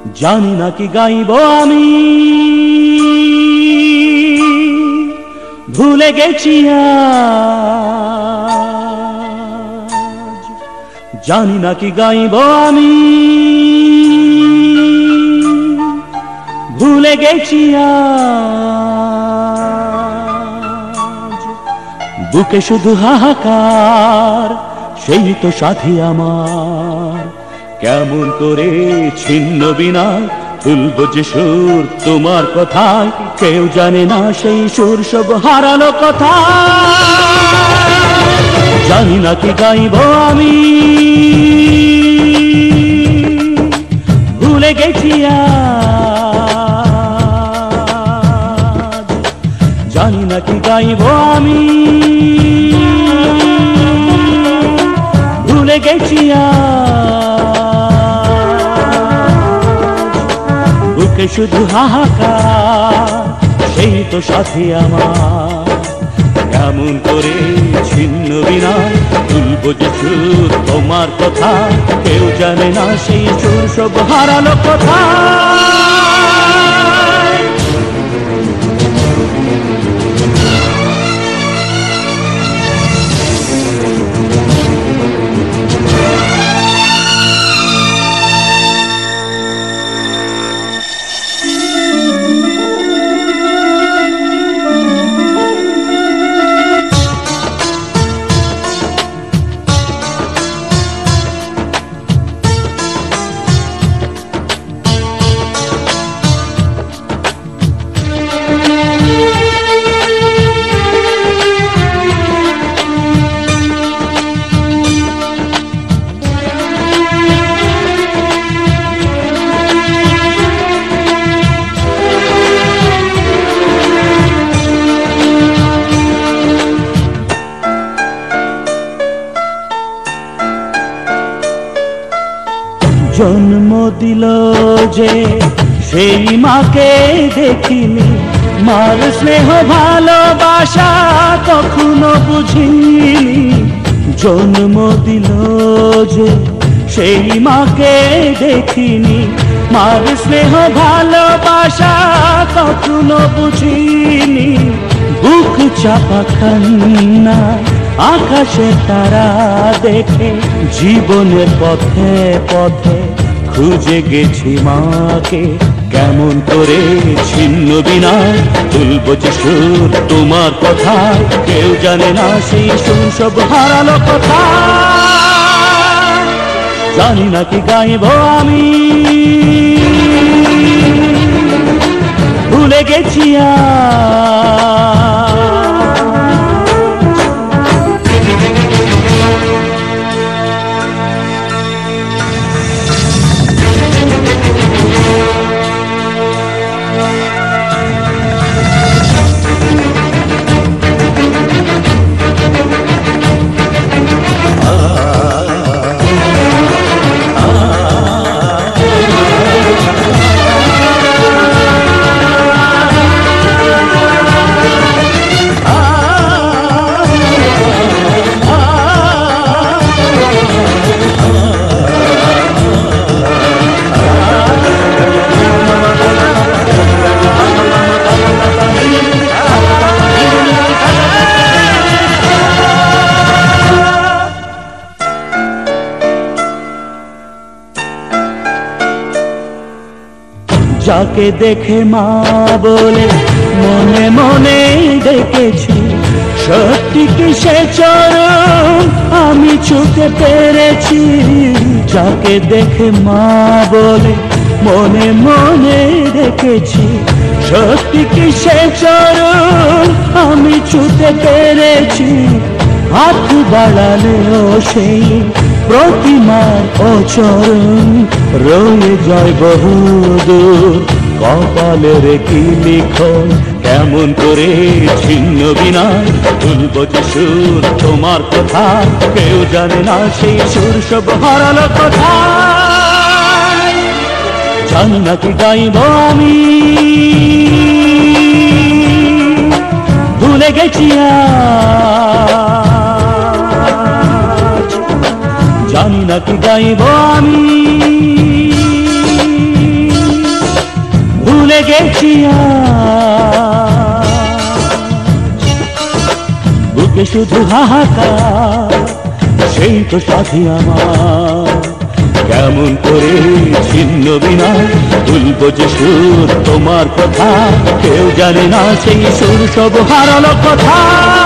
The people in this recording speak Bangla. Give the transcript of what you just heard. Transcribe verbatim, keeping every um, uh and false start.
জানি না কি গাইব আমি, ভুলে গেছি আজ। জানি না কি গাইব আমি, ভুলে গেছি আজ। বুকে শুধু হাহাকার, সেই তো সাথী আমার। কেমন করে ছিন্ন বিনা তুলবো যে সুর তোমার কথায়, কেউ জানে না সেই সুর সব হারালো কথা। জানি না কি গাইব আমি, ভুলে গেছি আজ। জানি না কি গাইব আমি, ভুলে গেছি আজ। বুকে শুধু হাহাকার, সেই তো সাথী আমার। কেমন করে ছিন্ন বিনা তুলবো যে সুর তোমার কথা, কেউ জানে না সেই সুর সব হারালো কথা। জন্ম দিল যে সেই মাকে দেখিনি, মার স্নেহ ভালোবাসা কখনো বুঝিনি। জন্ম দিল যে সেই মাকে দেখিনি, মার স্নেহ ভালোবাসা কখনো বুঝিনি। বুক চাপা কান্না আকাশে তারা দেখে, জীবনের পথে পথে খুঁজে গেছি মাকে। কেমন করে ছিন্ন বিনা তুলবো যে সুর তোমার কথা, কেউ জানে না সেই সুর সব হারালো কথা। জানি না কি গাইব আমি, ভুলে গেছি আজ। যাকে দেখে মা বলে মনে মনে ডেকেছি, সত্যি কি সে চরণ আমি ছুঁতে পেরেছি। যাকে দেখে মা বলে মনে মনে ডেকেছি, সত্যি কি সে চরণ আমি ছুঁতে পেরেছি। হাত বাড়ালেও সেই প্রতিমার অচরণ রয়ে যায় বহুদূর। কপালের কি লিখন, কেমন করে ছিন্ন বিনা তুলবো যে সুর তোমার কথা, কেউ জানে না সেই সুর সব হারালো কথা। জানি না কি গাইব আমি, ভুলে গেছি আজ। জানি না কি গাইব আমি, ভুলে গেছি আজ। বুকে শুধু হাহাকার, সেই তো সাথী আমার। কেমন করে ছিন্ন বিনাশ ভুলবো যে সুর তোমার কথা, কেউ জানে না সেই সুর সব হারালো কথা।